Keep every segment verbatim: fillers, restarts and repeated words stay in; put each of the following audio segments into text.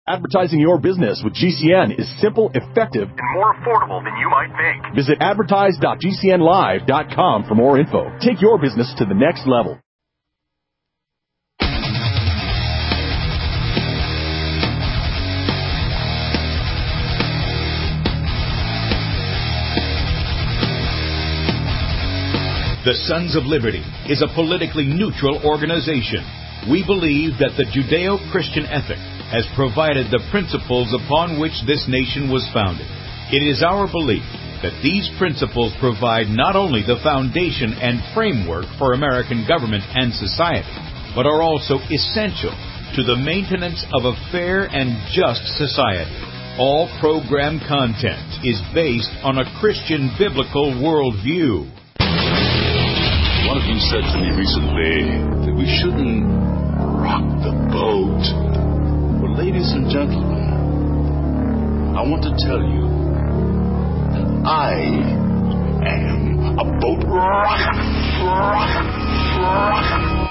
Advertising your business with G C N is simple, effective, and more affordable than you might think. Visit advertise dot g c n live dot com for more info. Take your business to the next level. The Sons of Liberty is a politically neutral organization. We believe that the Judeo-Christian ethic has provided the principles upon which this nation was founded. It is our belief that these principles provide not only the foundation and framework for American government and society, but are also essential to the maintenance of a fair and just society. All program content is based on a Christian biblical worldview. One of you said to me recently that we shouldn't rock the boat. Well, ladies and gentlemen, I want to tell you that I am a boat rocker, rocker, rocker.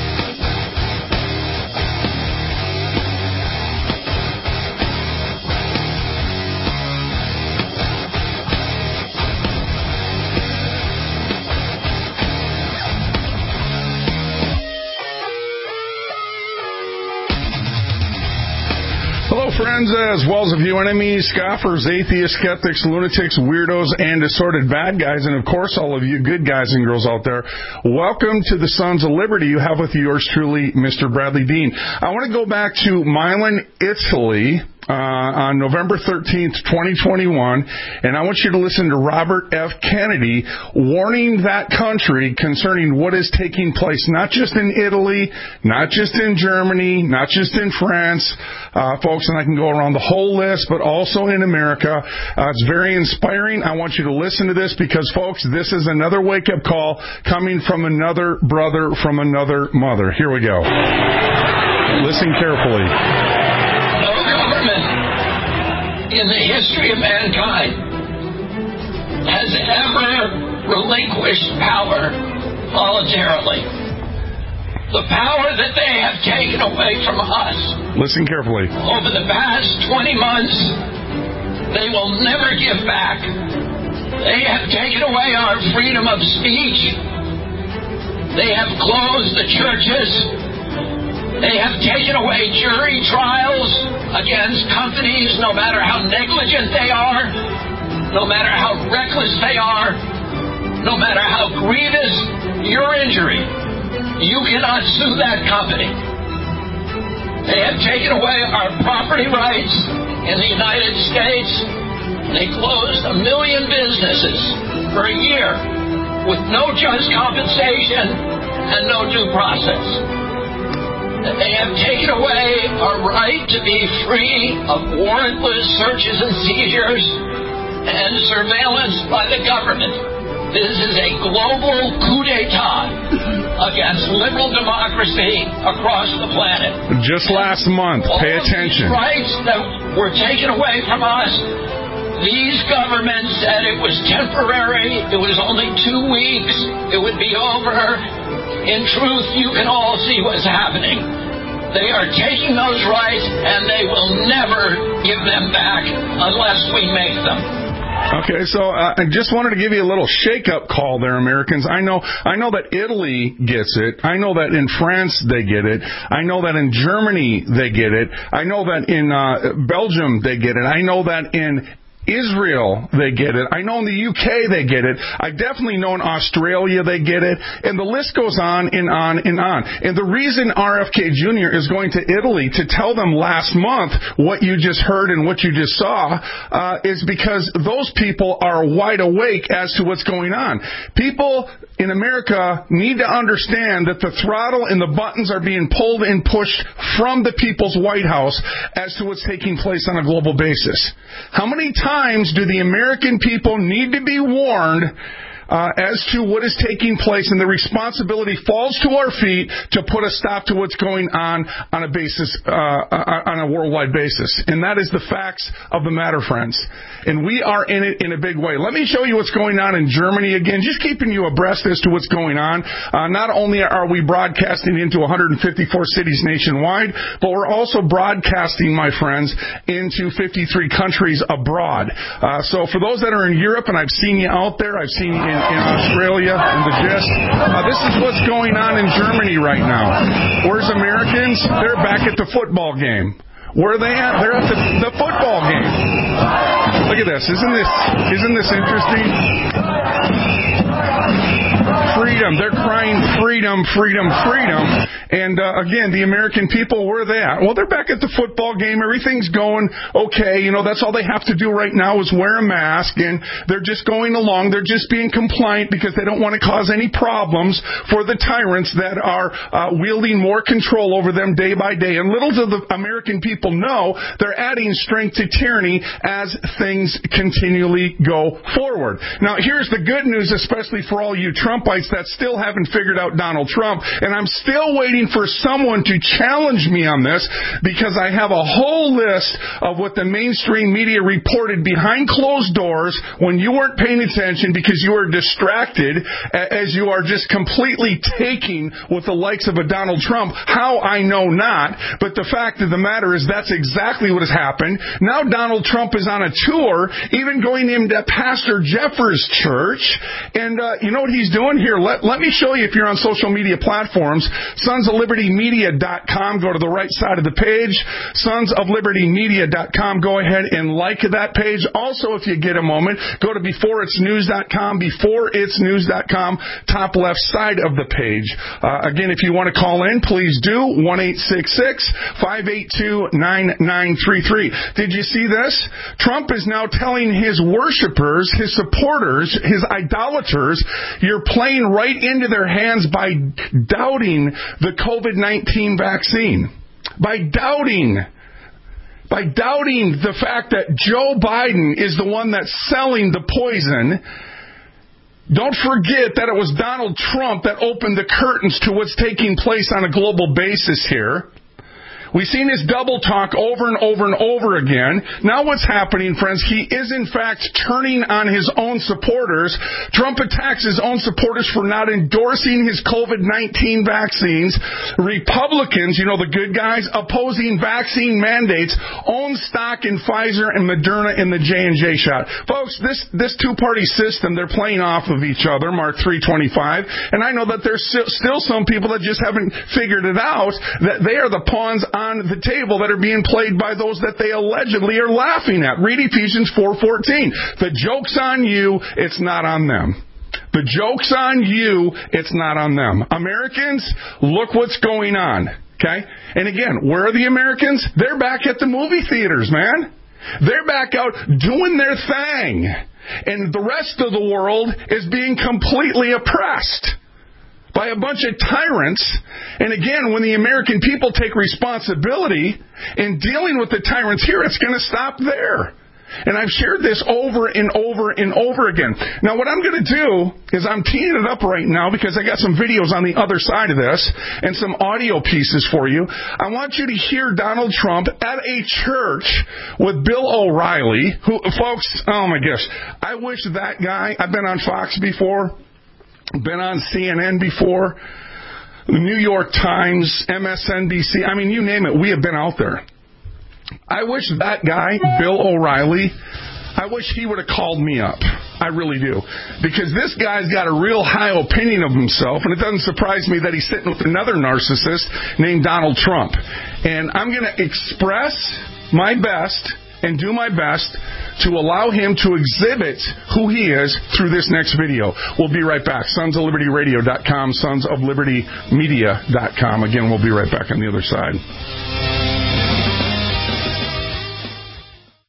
Hello, friends, as well as a few enemies, scoffers, atheists, skeptics, lunatics, weirdos, and assorted bad guys, and of course, all of you good guys and girls out there. Welcome to the Sons of Liberty. You have with yours truly, Mister Bradley Dean. I want to go back to Milan, Italy, Uh, on November thirteenth, twenty twenty-one, and I want you to listen to Robert F. Kennedy warning that country concerning what is taking place, not just in Italy, not just in Germany, not just in France, uh, folks, and I can go around the whole list, but also in America. Uh, it's very inspiring. I want you to listen to this because, folks, this is another wake-up call coming from another brother from another mother. Here we go. Listen carefully. In the history of mankind has ever relinquished power voluntarily. The power that they have taken away from us. Listen carefully. Over the past twenty months, they will never give back. They have taken away our freedom of speech. They have closed the churches. They have taken away jury trials against companies, no matter how negligent they are, no matter how reckless they are, no matter how grievous your injury, you cannot sue that company. They have taken away our property rights in the United States. They closed a million businesses for a year with no just compensation and no due process. They have taken away our right to be free of warrantless searches and seizures and surveillance by the government. This is a global coup d'etat against liberal democracy across the planet. Just last month, pay attention. All of these rights that were taken away from us, these governments said it was temporary, it was only two weeks, it would be over. In truth, you can all see what's happening. They are taking those rights, and they will never give them back unless we make them. Okay, so uh, I just wanted to give you a little shake-up call there, Americans. I know, I know that Italy gets it. I know that in France they get it. I know that in Germany they get it. I know that in uh, Belgium they get it. I know that in Israel, they get it. I know in the U K they get it. I definitely know in Australia they get it. And the list goes on and on and on. And the reason R F K Junior is going to Italy to tell them last month what you just heard and what you just saw uh, is because those people are wide awake as to what's going on. People in America need to understand that the throttle and the buttons are being pulled and pushed from the people's White House as to what's taking place on a global basis. How many times do the American people need to be warned uh, as to what is taking place, and the responsibility falls to our feet to put a stop to what's going on on a basis, uh, on a worldwide basis. And that is the facts of the matter, friends. And we are in it in a big way. Let me show you what's going on in Germany again, just keeping you abreast as to what's going on. Uh, not only are we broadcasting into one hundred fifty-four cities nationwide, but we're also broadcasting, my friends, into fifty-three countries abroad. Uh, so for those that are in Europe, and I've seen you out there, I've seen you in, in Australia, in the gist, uh, this is what's going on in Germany right now. Where's Americans? They're back at the football game. Where are they at? They're at the, the football game. Look at this. Isn't this, isn't this interesting? Freedom. They're crying freedom, freedom, freedom. And, uh, again, the American people, where are they at? Well, they're back at the football game. Everything's going okay. You know, that's all they have to do right now is wear a mask. And they're just going along. They're just being compliant because they don't want to cause any problems for the tyrants that are uh, wielding more control over them day by day. And little do the American people know, they're adding strength to tyranny as things continually go forward. Now, here's the good news, especially for all you Trumpites that still haven't figured out Donald Trump, and I'm still waiting for someone to challenge me on this because I have a whole list of what the mainstream media reported behind closed doors when you weren't paying attention because you were distracted as you are just completely taking with the likes of a Donald Trump. How, I know not, but the fact of the matter is that's exactly what has happened. Now Donald Trump is on a tour, even going into Pastor Jeffers' church, and uh, you know what he's doing here? Let, let me show you if you're on social media platforms. Sons of Liberty Media dot com. Go to the right side of the page. Sons of Liberty Media dot com. Go ahead and like that page. Also, if you get a moment, go to Before It's News dot com. Before It's News dot com. Top left side of the page. Uh, again, if you want to call in, please do. one eight six six, five eight two, nine nine three three. Did you see this? Trump is now telling his worshipers, his supporters, his idolaters, you're playing right into their hands by doubting the covid nineteen vaccine. By doubting. By doubting the fact that Joe Biden is the one that's selling the poison. Don't forget that it was Donald Trump that opened the curtains to what's taking place on a global basis here. We've seen his double talk over and over and over again. Now what's happening, friends, he is in fact turning on his own supporters. Trump attacks his own supporters for not endorsing his covid nineteen vaccines. Republicans, you know, the good guys, opposing vaccine mandates, own stock in Pfizer and Moderna in the J and J shot. Folks, this, this two-party system, they're playing off of each other, Mark three twenty-five. And I know that there's still some people that just haven't figured it out, that they are the pawns on the table that are being played by those that they allegedly are laughing at. Read Ephesians four fourteen. The joke's on you, it's not on them. The joke's on you, it's not on them. Americans, look what's going on. Okay? And again, where are the Americans? They're back at the movie theaters, man. They're back out doing their thing. And the rest of the world is being completely oppressed by a bunch of tyrants. And again, when the American people take responsibility in dealing with the tyrants here, it's going to stop there. And I've shared this over and over and over again. Now, what I'm going to do is I'm teeing it up right now because I got some videos on the other side of this and some audio pieces for you. I want you to hear Donald Trump at a church with Bill O'Reilly, who, folks, oh my gosh, I wish that guy, I've been on Fox before, been on C N N before, the New York Times, M S N B C, I mean, you name it, we have been out there. I wish that guy, Bill O'Reilly, I wish he would have called me up. I really do. Because this guy's got a real high opinion of himself, and it doesn't surprise me that he's sitting with another narcissist named Donald Trump. And I'm going to express my best and do my best to allow him to exhibit who he is through this next video. We'll be right back. Sons of Liberty Radio dot com, Sons of Liberty Media dot com. Again, we'll be right back on the other side. Hello,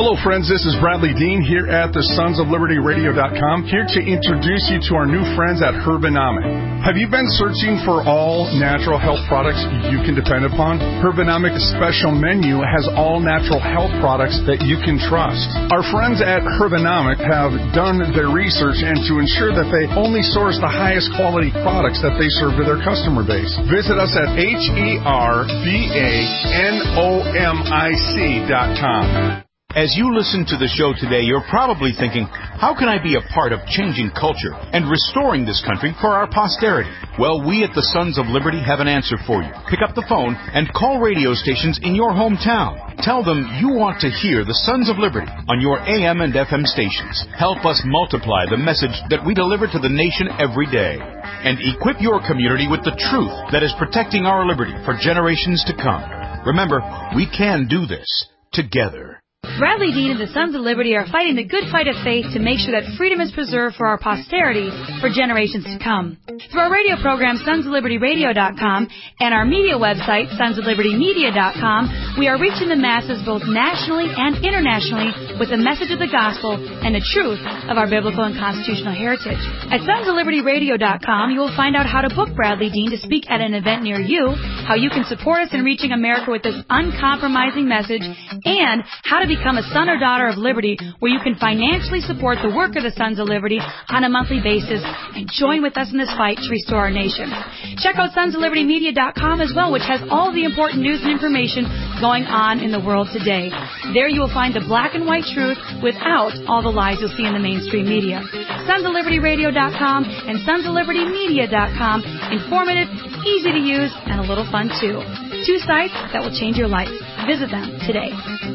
Hello, friends. This is Bradley Dean here at the Sons of Liberty Radio dot com, here to introduce you to our new friends at Herbonomic. Have you been searching for all natural health products you can depend upon? Herbonomic's special menu has all natural health products that you can trust. Our friends at Herbonomic have done their research and to ensure that they only source the highest quality products that they serve to their customer base. Visit us at H E R B A N O M I C dot com. As you listen to the show today, you're probably thinking, how can I be a part of changing culture and restoring this country for our posterity? Well, we at the Sons of Liberty have an answer for you. Pick up the phone and call radio stations in your hometown. Tell them you want to hear the Sons of Liberty on your A M and F M stations. Help us multiply the message that we deliver to the nation every day. And equip your community with the truth that is protecting our liberty for generations to come. Remember, we can do this together. Bradley Dean and the Sons of Liberty are fighting the good fight of faith to make sure that freedom is preserved for our posterity for generations to come. Through our radio program, Sons of Liberty Radio dot com, and our media website, Sons of Liberty Media dot com, we are reaching the masses both nationally and internationally with the message of the gospel and the truth of our biblical and constitutional heritage. At Sons of Liberty Radio dot com, you will find out how to book Bradley Dean to speak at an event near you, how you can support us in reaching America with this uncompromising message, and how to become a son or daughter of liberty where you can financially support the work of the Sons of Liberty on a monthly basis and join with us in this fight to restore our nation. Check out Sons of Liberty Media dot com as well, which has all the important news and information going on in the world today. There you will find the black and white truth without all the lies you'll see in the mainstream media. Sons of Liberty Radio dot com and Sons of Liberty Media dot com. Informative, easy to use, and a little fun too. Two sites that will change your life. Visit them today.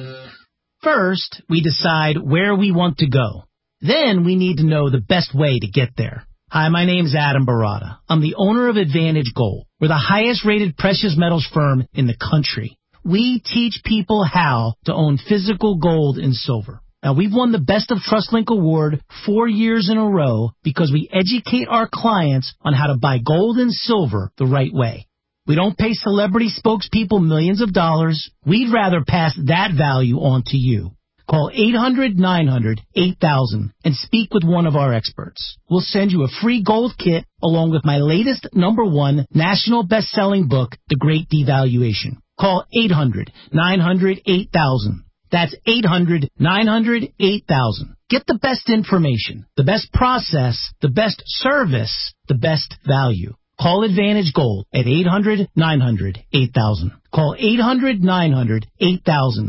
First, we decide where we want to go. Then we need to know the best way to get there. Hi, my name's Adam Barada. I'm the owner of Advantage Gold. We're the highest rated precious metals firm in the country. We teach people how to own physical gold and silver. Now, we've won the Best of TrustLink Award four years in a row because we educate our clients on how to buy gold and silver the right way. We don't pay celebrity spokespeople millions of dollars. We'd rather pass that value on to you. Call eight hundred nine hundred eight thousand and speak with one of our experts. We'll send you a free gold kit along with my latest number one national best-selling book, The Great Devaluation. Call eight hundred nine hundred eight thousand. That's eight hundred nine hundred eight thousand. Get the best information, the best process, the best service, the best value. Call Advantage Gold at eight hundred nine hundred eight thousand. Call eight hundred nine hundred eight thousand.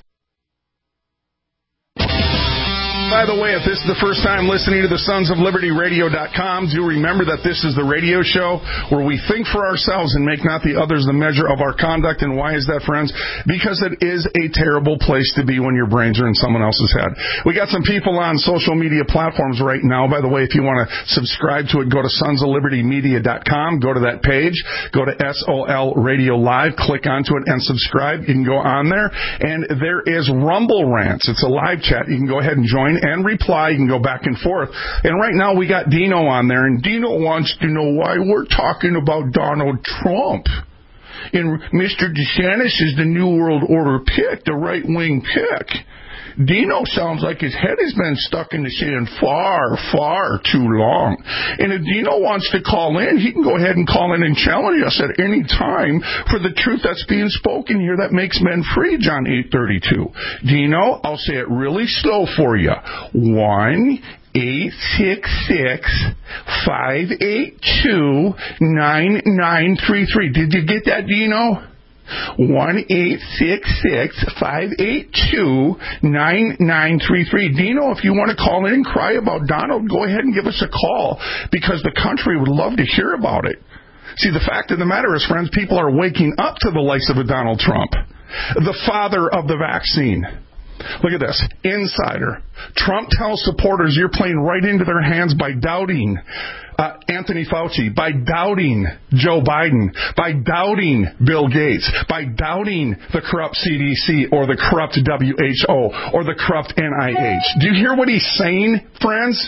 By the way, if this is the first time listening to the Sons of Liberty Radio dot com, do remember that this is the radio show where we think for ourselves and make not the others the measure of our conduct. And why is that, friends? Because it is a terrible place to be when your brains are in someone else's head. We got some people on social media platforms right now. By the way, if you want to subscribe to it, go to Sons of Liberty Media dot com, go to that page, go to S O L Radio Live, click onto it and subscribe. You can go on there. And there is Rumble Rants. It's a live chat. You can go ahead and join and reply. You can go back and forth. And right now we got Dino on there, and Dino wants to know why we're talking about Donald Trump. And Mister DeSantis is the New World Order pick, the right-wing pick. Dino sounds like his head has been stuck in the sand far, far too long. And if Dino wants to call in, he can go ahead and call in and challenge us at any time for the truth that's being spoken here that makes men free, John eight thirty-two. Dino, I'll say it really slow for you. One, eight six six, five eight two, nine nine three three. Did you get that, Dino? one eight six six, five eight two, nine nine three three. Dino, if you want to call in and cry about Donald, go ahead and give us a call because the country would love to hear about it. See, the fact of the matter is, friends, people are waking up to the likes of a Donald Trump, the father of the vaccine. Look at this. Insider. Trump tells supporters you're playing right into their hands by doubting uh, Anthony Fauci, by doubting Joe Biden, by doubting Bill Gates, by doubting the corrupt C D C or the corrupt W H O or the corrupt N I H. Do you hear what he's saying, friends?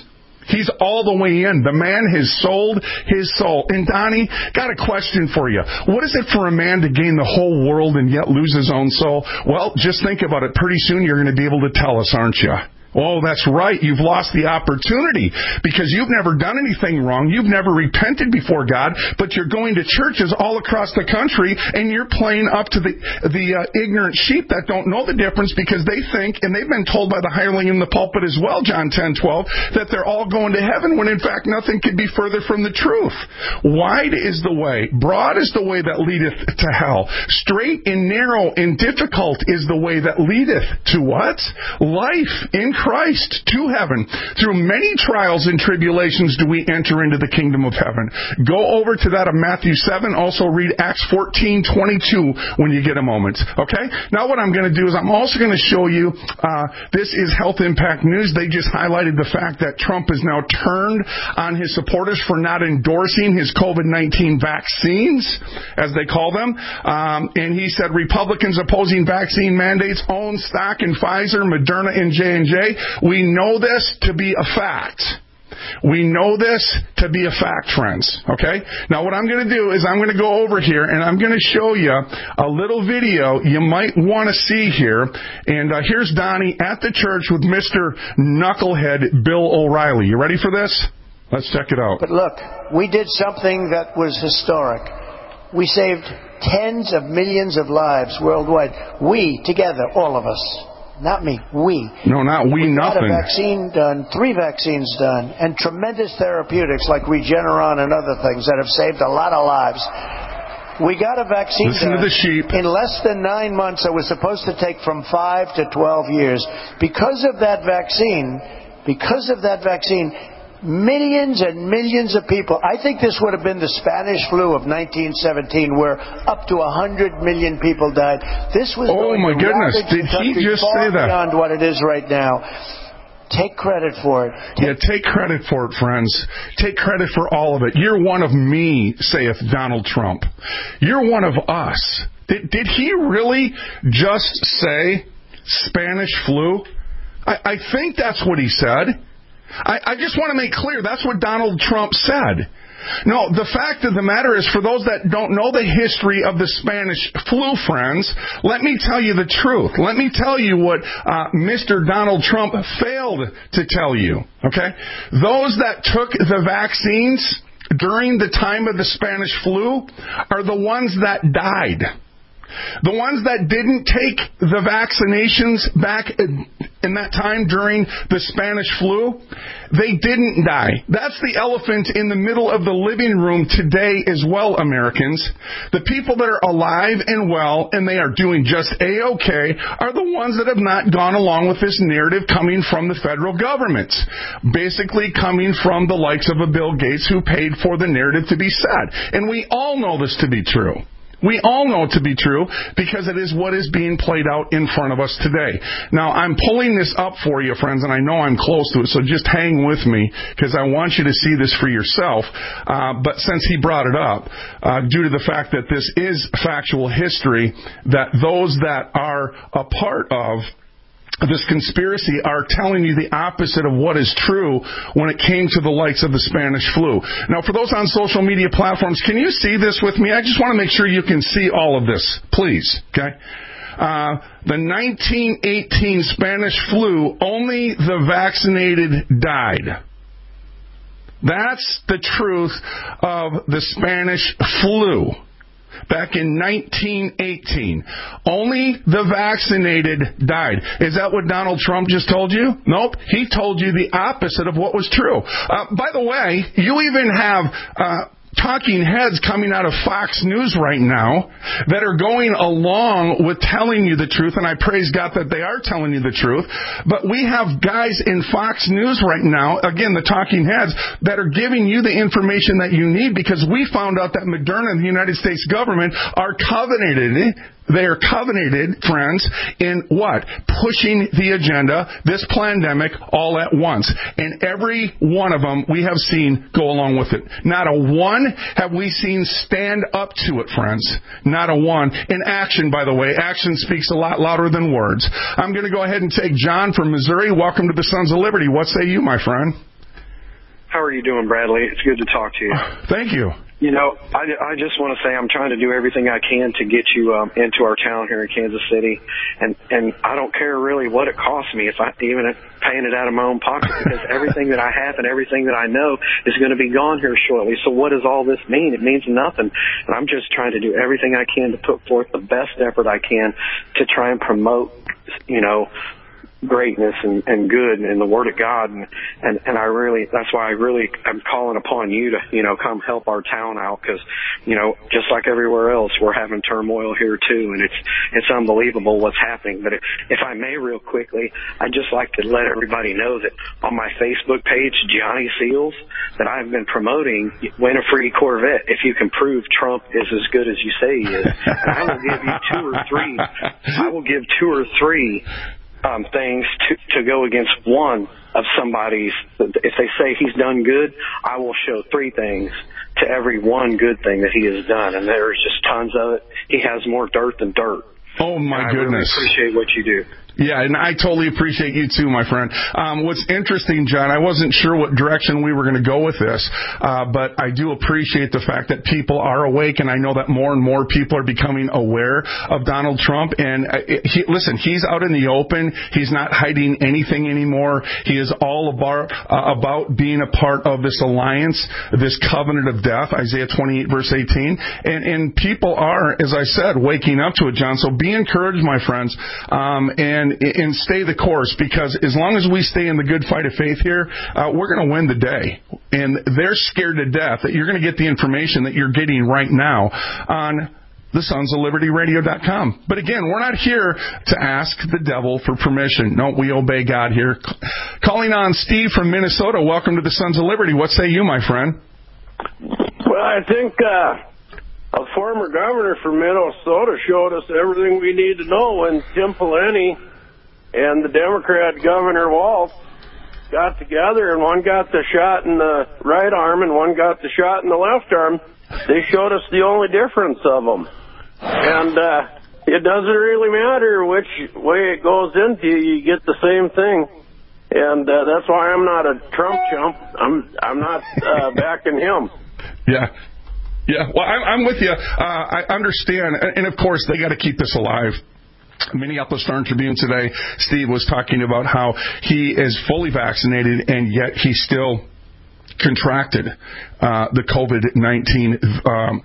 He's all the way in. The man has sold his soul. And Donnie, got a question for you. What is it for a man to gain the whole world and yet lose his own soul? Well, just think about it. Pretty soon you're going to be able to tell us, aren't you? Oh, that's right. You've lost the opportunity because you've never done anything wrong. You've never repented before God, but you're going to churches all across the country and you're playing up to the the uh, ignorant sheep that don't know the difference because they think, and they've been told by the hireling in the pulpit as well, John ten twelve, that they're all going to heaven when in fact nothing could be further from the truth. Wide is the way, broad is the way that leadeth to hell. Straight and narrow and difficult is the way that leadeth to what? Life in Christ. Christ to heaven. Through many trials and tribulations do we enter into the kingdom of heaven. Go over to that of Matthew seven. Also read Acts fourteen twenty-two when you get a moment. Okay? Now what I'm going to do is I'm also going to show you, uh, this is Health Impact News. They just highlighted the fact that Trump has now turned on his supporters for not endorsing his COVID nineteen vaccines, as they call them. Um, and he said Republicans opposing vaccine mandates own stock in Pfizer, Moderna, and J and J. We know this to be a fact. We know this to be a fact, friends. Okay? Now what I'm going to do is I'm going to go over here and I'm going to show you a little video you might want to see here. And uh, here's Donnie at the church with Mister Knucklehead Bill O'Reilly. You ready for this? Let's check it out. But look, we did something that was historic. We saved tens of millions of lives worldwide. We, together, all of us. Not me, we. No, not we, we nothing. We got a vaccine done, three vaccines done, and tremendous therapeutics like Regeneron and other things that have saved a lot of lives. We got a vaccine Listen done. to the sheep. In less than nine months, it was supposed to take from five to twelve years. Because of that vaccine, because of that vaccine, millions and millions of people. I think this would have been the Spanish flu of nineteen seventeen, where up to one hundred million people died. This was oh going my to goodness! Did he just far say that? Beyond what it is right now. Take credit for it. Yeah, Take take credit for it, friends. Take credit for all of it. You're one of me, saith Donald Trump. You're one of us. Did, did he really just say Spanish flu? I, I think that's what he said. I, I just want to make clear, that's what Donald Trump said. No, the fact of the matter is, for those that don't know the history of the Spanish flu, friends, let me tell you the truth. Let me tell you what uh, Mister Donald Trump failed to tell you, okay? Those that took the vaccines during the time of the Spanish flu are the ones that died. The ones that didn't take the vaccinations back in that time during the Spanish flu, they didn't die. That's the elephant in the middle of the living room today as well, Americans. The people that are alive and well, and they are doing just A-okay, are the ones that have not gone along with this narrative coming from the federal government. Basically coming from the likes of a Bill Gates who paid for the narrative to be said. And we all know this to be true. We all know it to be true because it is what is being played out in front of us today. Now, I'm pulling this up for you, friends, and I know I'm close to it, so just hang with me because I want you to see this for yourself. Uh, but since he brought it up, uh, due to the fact that this is factual history, that those that are a part of this conspiracy are telling you the opposite of what is true when it came to the likes of the Spanish flu. Now, for those on social media platforms, can you see this with me? I just want to make sure you can see all of this, please, okay? Uh, the nineteen eighteen Spanish flu, only the vaccinated died. That's the truth of the Spanish flu. Back in nineteen eighteen. Only the vaccinated died. Is that what Donald Trump just told you? Nope. He told you the opposite of what was true. Uh, by the way, you even have uh, talking heads coming out of Fox News right now that are going along with telling you the truth, and I praise God that they are telling you the truth. But we have guys in Fox News right now, again, the talking heads, that are giving you the information that you need because we found out that Moderna and the United States government are covenanted. They are covenanted, friends, in what? Pushing the agenda, this pandemic, all at once. And every one of them we have seen go along with it. Not a one have we seen stand up to it, friends. Not a one. In action, by the way. Action speaks a lot louder than words. I'm going to go ahead and take John from Missouri. Welcome to the Sons of Liberty. What say you, my friend? How are you doing, Bradley? It's good to talk to you. Thank you. You know, I, I just want to say I'm trying to do everything I can to get you um, into our town here in Kansas City, and and I don't care really what it costs me, if I even if paying it out of my own pocket, because everything that I have and everything that I know is going to be gone here shortly. So what does all this mean? It means nothing. And I'm just trying to do everything I can to put forth the best effort I can to try and promote, you know, greatness and, and good and the Word of God, and, and and I really that's why I really am calling upon you to you know come help our town out, because you know just like everywhere else we're having turmoil here too, and it's it's unbelievable what's happening. But if, if I may real quickly, I'd just like to let everybody know that on my Facebook page, Johnny Seals, that I've been promoting Win a Free Corvette if you can prove Trump is as good as you say he is. And I will give you two or three I will give two or three Um, things to, to go against one of somebody's. If they say he's done good, I will show three things to every one good thing that he has done, and there's just tons of it. He has more dirt than dirt. Oh, my and I goodness. I really appreciate what you do. Yeah, and I totally appreciate you too, my friend. Um, what's interesting, John, I wasn't sure what direction we were going to go with this, uh, but I do appreciate the fact that people are awake, and I know that more and more people are becoming aware of Donald Trump. And uh, he, listen, he's out in the open. He's not hiding anything anymore. He is all about, uh, about being a part of this alliance, this covenant of death, Isaiah twenty-eight, verse eighteen. And, and people are, as I said, waking up to it, John. So be encouraged, my friends, um, and And, and stay the course, because as long as we stay in the good fight of faith here, uh, we're going to win the day. And they're scared to death that you're going to get the information that you're getting right now on the sons of liberty radio dot com. But again, we're not here to ask the devil for permission. No, we obey God here. Calling on Steve from Minnesota. Welcome to the Sons of Liberty. What say you, my friend? Well, I think uh a former governor from Minnesota showed us everything we need to know when Tim Pawlenty and the Democrat Governor Walz got together, and one got the shot in the right arm and one got the shot in the left arm. They showed us the only difference of them. And uh, it doesn't really matter which way it goes into you, you get the same thing. And uh, that's why I'm not a Trump chump. I'm, I'm not uh, backing him. Yeah. Yeah, well, I'm, I'm with you. Uh, I understand. And, of course, they got to keep this alive. Minneapolis Star-Tribune today, Steve was talking about how he is fully vaccinated, and yet he still contracted uh, the COVID nineteen um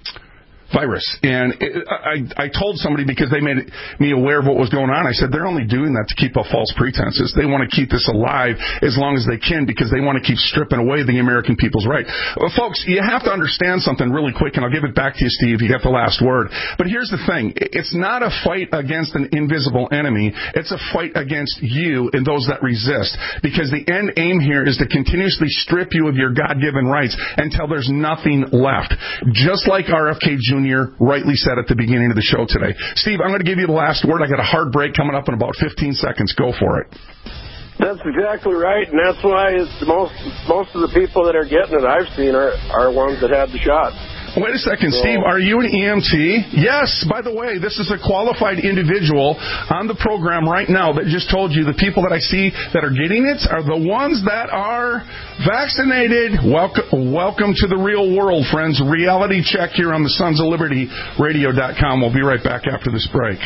virus. And it, I, I told somebody, because they made me aware of what was going on, I said, they're only doing that to keep up false pretenses. They want to keep this alive as long as they can, because they want to keep stripping away the American people's right. Well, folks, you have to understand something really quick, and I'll give it back to you, Steve. You got the last word. But here's the thing. It's not a fight against an invisible enemy. It's a fight against you and those that resist, because the end aim here is to continuously strip you of your God-given rights until there's nothing left. Just like R F K Junior rightly said at the beginning of the show today. Steve, I'm going to give you the last word. I got a hard break coming up in about fifteen seconds. Go for it. That's exactly right, and that's why it's most most of the people that are getting it I've seen are, are ones that had the shot. Wait a second, Steve. Are you an E M T? Yes. By the way, this is a qualified individual on the program right now that just told you the people that I see that are getting it are the ones that are vaccinated. Welcome, welcome to the real world, friends. Reality check here on the Sons of Liberty radio dot com. We'll be right back after this break.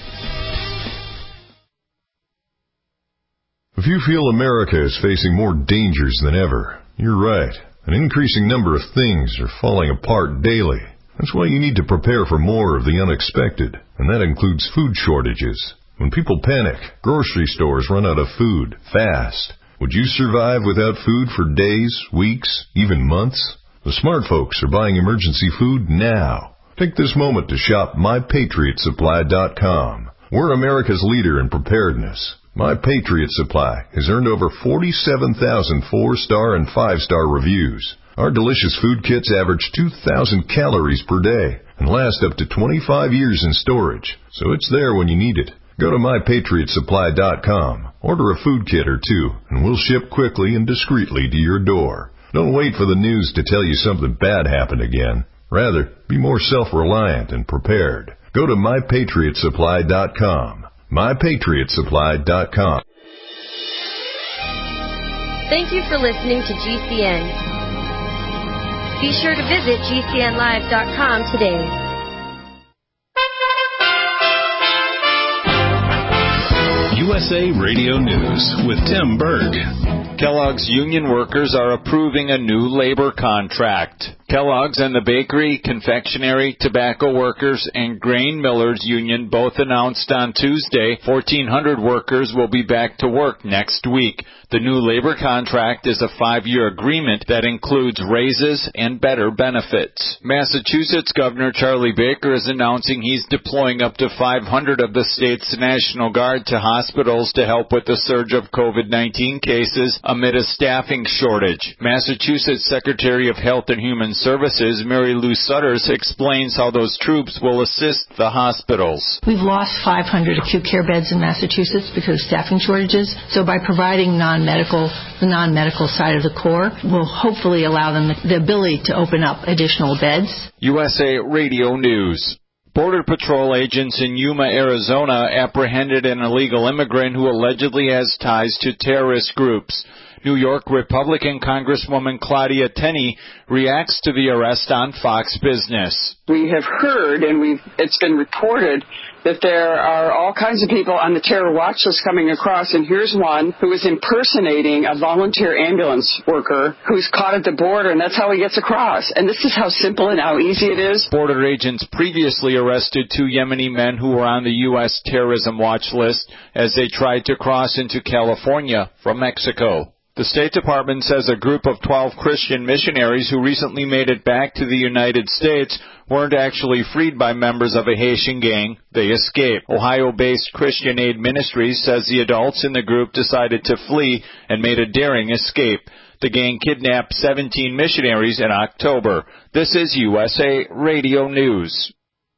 If you feel America is facing more dangers than ever, you're right. An increasing number of things are falling apart daily. That's why you need to prepare for more of the unexpected, and that includes food shortages. When people panic, grocery stores run out of food fast. Would you survive without food for days, weeks, even months? The smart folks are buying emergency food now. Take this moment to shop my patriot supply dot com. We're America's leader in preparedness. My Patriot Supply has earned over forty-seven thousand four-star and five-star reviews. Our delicious food kits average two thousand calories per day and last up to twenty-five years in storage, so it's there when you need it. Go to my patriot supply dot com, order a food kit or two, and we'll ship quickly and discreetly to your door. Don't wait for the news to tell you something bad happened again. Rather, be more self-reliant and prepared. Go to my patriot supply dot com. my patriot supply dot com. Thank you for listening to G C N. Be sure to visit G C N live dot com today. U S A Radio News with Tim Berg. Kellogg's union workers are approving a new labor contract. Kellogg's and the Bakery, Confectionery, Tobacco Workers, and Grain Millers Union both announced on Tuesday fourteen hundred workers will be back to work next week. The new labor contract is a five-year agreement that includes raises and better benefits. Massachusetts Governor Charlie Baker is announcing he's deploying up to five hundred of the state's National Guard to hospitals to help with the surge of COVID nineteen cases amid a staffing shortage. Massachusetts Secretary of Health and Human Services, Mary Lou Sutters, explains how those troops will assist the hospitals. We've lost five hundred acute care beds in Massachusetts because of staffing shortages. So by providing non-medical, the non-medical side of the Corps will hopefully allow them the ability to open up additional beds. U S A Radio News. Border Patrol agents in Yuma, Arizona apprehended an illegal immigrant who allegedly has ties to terrorist groups. New York Republican Congresswoman Claudia Tenney reacts to the arrest on Fox Business. We have heard, and we've, it's been reported, that there are all kinds of people on the terror watch list coming across, and here's one who is impersonating a volunteer ambulance worker who's caught at the border, and that's how he gets across. And this is how simple and how easy it is. Border agents previously arrested two Yemeni men who were on the U S terrorism watch list as they tried to cross into California from Mexico. The State Department says a group of twelve Christian missionaries who recently made it back to the United States weren't actually freed by members of a Haitian gang. They escaped. Ohio-based Christian Aid Ministries says the adults in the group decided to flee and made a daring escape. The gang kidnapped seventeen missionaries in October. This is U S A Radio News.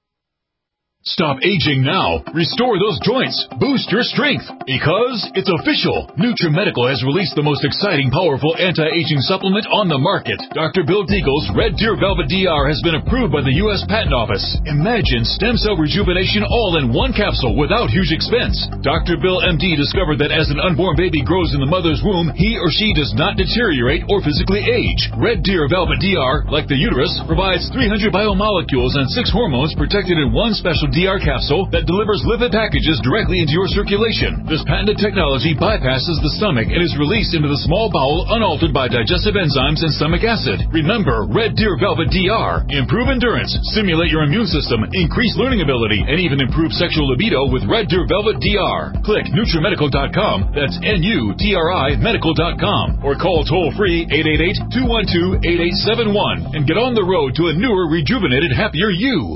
Stop aging now. Restore those joints. Boost your strength. Because it's official. NutriMedical has released the most exciting, powerful anti-aging supplement on the market. Doctor Bill Deagle's Red Deer Velvet D R has been approved by the U S Patent Office. Imagine stem cell rejuvenation all in one capsule without huge expense. Doctor Bill M D discovered that as an unborn baby grows in the mother's womb, he or she does not deteriorate or physically age. Red Deer Velvet D R, like the uterus, provides three hundred biomolecules and six hormones protected in one special D R capsule that delivers lipid packages directly into your circulation. This patented technology bypasses the stomach and is released into the small bowel unaltered by digestive enzymes and stomach acid. Remember, Red Deer Velvet D R. Improve endurance, stimulate your immune system, increase learning ability, and even improve sexual libido with Red Deer Velvet D R. Click NutriMedical dot com, that's N U T R I medical dot com, or call toll-free eight eight eight, two one two, eight eight seven one and get on the road to a newer, rejuvenated, happier you.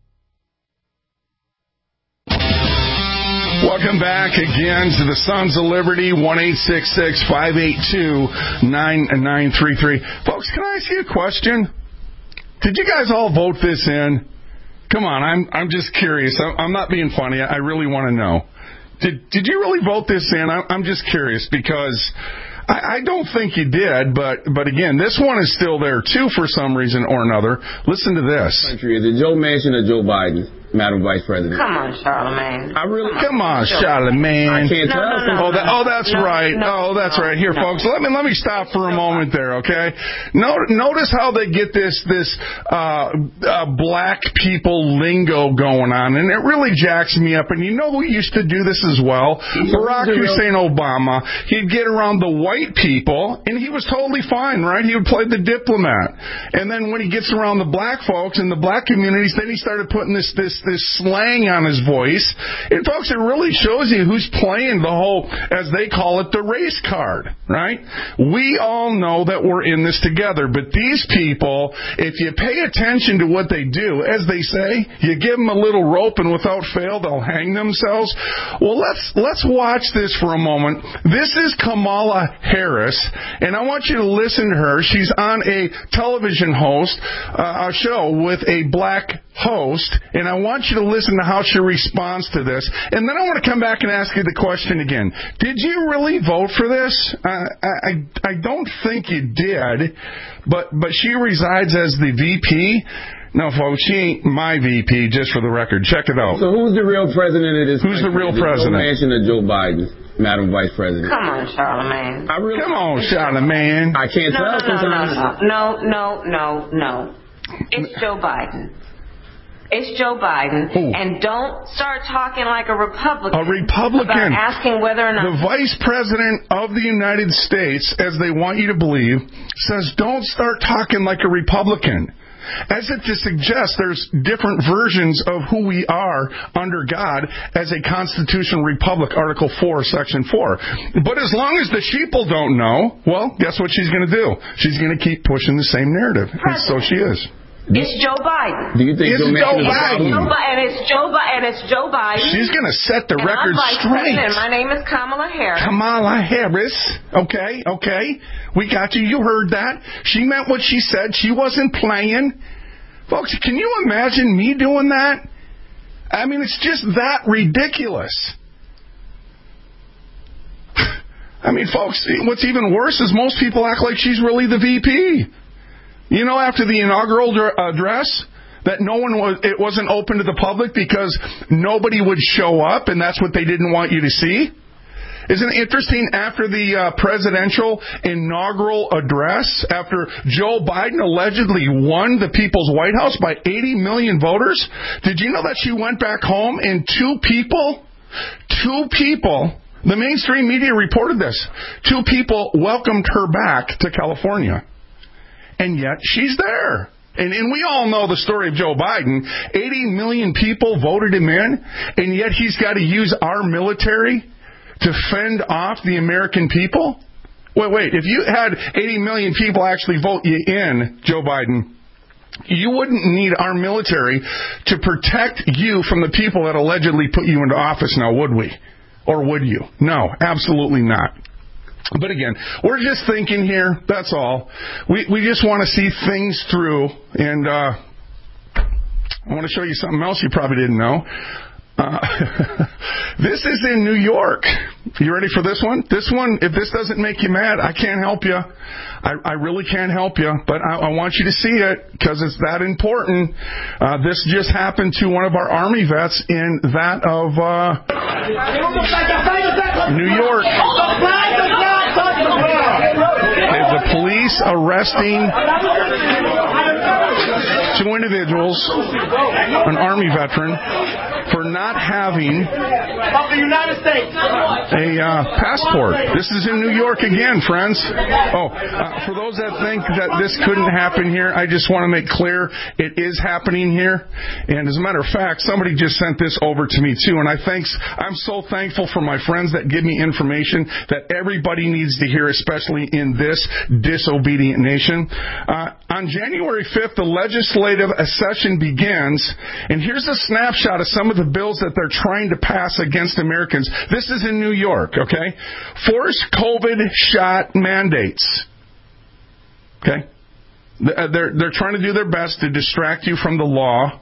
Welcome back again to the Sons of Liberty, one eight six six, five eight two, nine nine three three. Folks, can I ask you a question? Did you guys all vote this in? Come on, I'm I'm just curious. I'm not being funny. I really want to know. Did did you really vote this in? I'm just curious because I, I don't think you did, but but again, this one is still there too for some reason or another. Listen to this. Country, is it Joe Manchin or Joe Biden? Madam Vice President. Come on, Charlemagne. I really Come on, Charlemagne. I can't tell. No, no, no, oh, that, oh, that's no, right. No, oh, that's no, right. Here, no. folks, let me let me stop for a moment there, okay? Note, notice how they get this this uh, uh, black people lingo going on, and it really jacks me up. And you know who used to do this as well? Barack Hussein Obama. He'd get around the white people, and he was totally fine, right? He would play the diplomat. And then when he gets around the black folks in the black communities, then he started putting this this this slang on his voice. And folks, it really shows you who's playing the whole, as they call it, the race card, right? We all know that we're in this together, but these people, if you pay attention to what they do, as they say, you give them a little rope and without fail they'll hang themselves. Well, let's let's watch this for a moment. This is Kamala Harris, and I want you to listen to her. She's on a television host, uh, a show with a black host, and I want you to listen to how she responds to this. And then I want to come back and ask you the question again. Did you really vote for this? Uh, I, I don't think you did, but, but she resides as the V P. No, folks, she ain't my V P, just for the record. Check it out. So who's the real president of this Who's country? the real Is it president? Joe Manchin or Joe Biden, Madam Vice President? Come on, Charlamagne. I really, Come on, Charlamagne. I can't no, tell no, sometimes. no, no, no, no, no, no. It's Joe Biden. It's Joe Biden. Ooh. And don't start talking like a Republican. A Republican. About asking whether or not. The Vice President of the United States, as they want you to believe, says don't start talking like a Republican. As if to suggest there's different versions of who we are under God as a constitutional republic, Article four, Section four. But as long as the sheeple don't know, well, guess what she's going to do? She's going to keep pushing the same narrative. And so she is. It's Joe Biden. Do you think it's Joe Joe Biden? Biden? And it's Joe Biden. And it's Joe Biden. She's going to set the and record I'm Vice straight. President. My name is Kamala Harris. Kamala Harris. Okay, okay. We got you. You heard that. She meant what she said. She wasn't playing. Folks, can you imagine me doing that? I mean, it's just that ridiculous. I mean, folks, what's even worse is most people act like she's really the V P. You know, after the inaugural address, that no one was, it wasn't open to the public because nobody would show up, and that's what they didn't want you to see. Isn't it interesting, after the uh, presidential inaugural address, after Joe Biden allegedly won the People's White House by eighty million voters, did you know that she went back home and two people, two people, the mainstream media reported this, two people welcomed her back to California. And yet she's there. And, and we all know the story of Joe Biden. eighty million people voted him in, and yet he's got to use our military to fend off the American people? Wait, wait. If you had eighty million people actually vote you in, Joe Biden, you wouldn't need our military to protect you from the people that allegedly put you into office now, would we? Or would you? No, absolutely not. But again, we're just thinking here, that's all. We we just want to see things through, and uh, I want to show you something else you probably didn't know. Uh, this is in New York. You ready for this one? This one, if this doesn't make you mad, I can't help you. I, I really can't help you, but I, I want you to see it because it's that important. Uh, this just happened to one of our Army vets in that of uh, New York. The police arresting two individuals, an Army veteran, for not having a uh, passport. This is in New York again, friends. Oh, uh, for those that think that this couldn't happen here, I just want to make clear it is happening here. And as a matter of fact, somebody just sent this over to me too. And I thanks, I'm so thankful for my friends that give me information that everybody needs to hear, especially in this disobedient nation. Uh, on January fifth, the legislative session begins, and here's a snapshot of some of the bills that they're trying to pass against Americans. This is in New York, okay? Forced COVID shot mandates. Okay? They're, they're trying to do their best to distract you from the law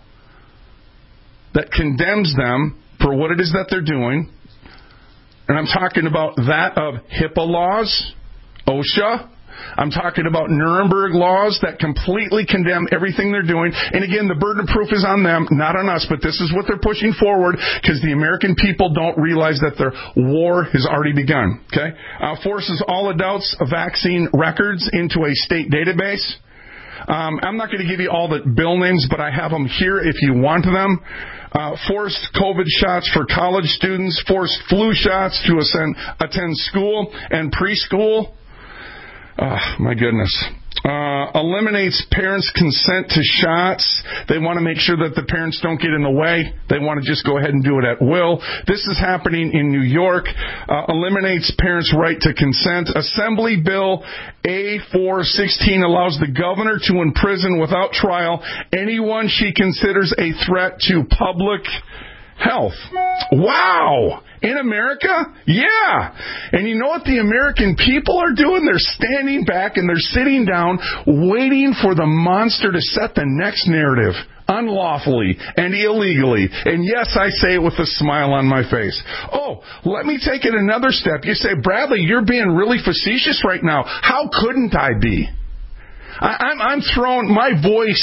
that condemns them for what it is that they're doing. And I'm talking about that of HIPAA laws, OSHA. I'm talking about Nuremberg laws that completely condemn everything they're doing. And again, the burden of proof is on them, not on us, but this is what they're pushing forward because the American people don't realize that their war has already begun. Okay? Uh, forces all adults vaccine records into a state database. Um, I'm not going to give you all the bill names, but I have them here if you want them. Uh, forced COVID shots for college students, forced flu shots to ascend, attend school and preschool. Oh, my goodness. Uh, eliminates parents' consent to shots. They want to make sure that the parents don't get in the way. They want to just go ahead and do it at will. This is happening in New York. Uh, eliminates parents' right to consent. Assembly Bill A four sixteen allows the governor to imprison without trial anyone she considers a threat to public health. Wow! In America? Yeah! And you know what the American people are doing? They're standing back and they're sitting down waiting for the monster to set the next narrative. Unlawfully and illegally. And yes, I say it with a smile on my face. Oh, let me take it another step. You say, Bradley, you're being really facetious right now. How couldn't I be? I, I'm, I'm throwing my voice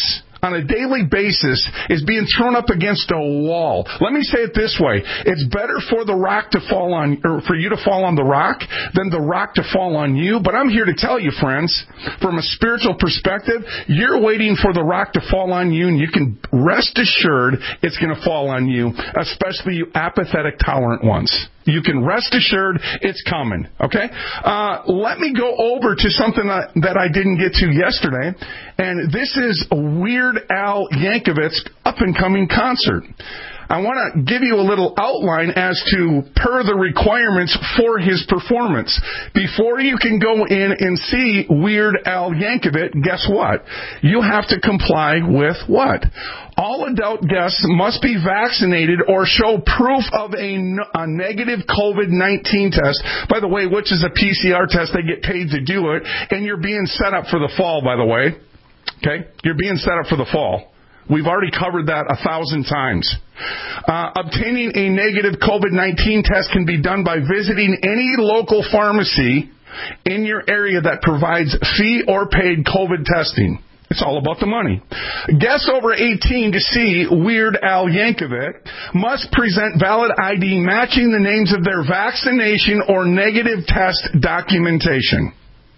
on a daily basis is being thrown up against a wall. Let me say it this way. It's better for the rock to fall on, or for you to fall on the rock than the rock to fall on you. But I'm here to tell you, friends, from a spiritual perspective, you're waiting for the rock to fall on you, and you can rest assured it's going to fall on you, especially you apathetic, tolerant ones. You can rest assured it's coming, okay? Uh, let me go over to something that, that I didn't get to yesterday, and this is Weird Al Yankovic's up-and-coming concert. I want to give you a little outline as to per the requirements for his performance. Before you can go in and see Weird Al Yankovic, guess what? You have to comply with what? All adult guests must be vaccinated or show proof of a, a negative covid nineteen test. By the way, which is a P C R test. They get paid to do it. And you're being set up for the fall, by the way. Okay? You're being set up for the fall. We've already covered that a thousand times. Uh, obtaining a negative covid nineteen test can be done by visiting any local pharmacy in your area that provides fee or paid COVID testing. It's all about the money. Guests over eighteen to see Weird Al Yankovic must present valid I D matching the names of their vaccination or negative test documentation.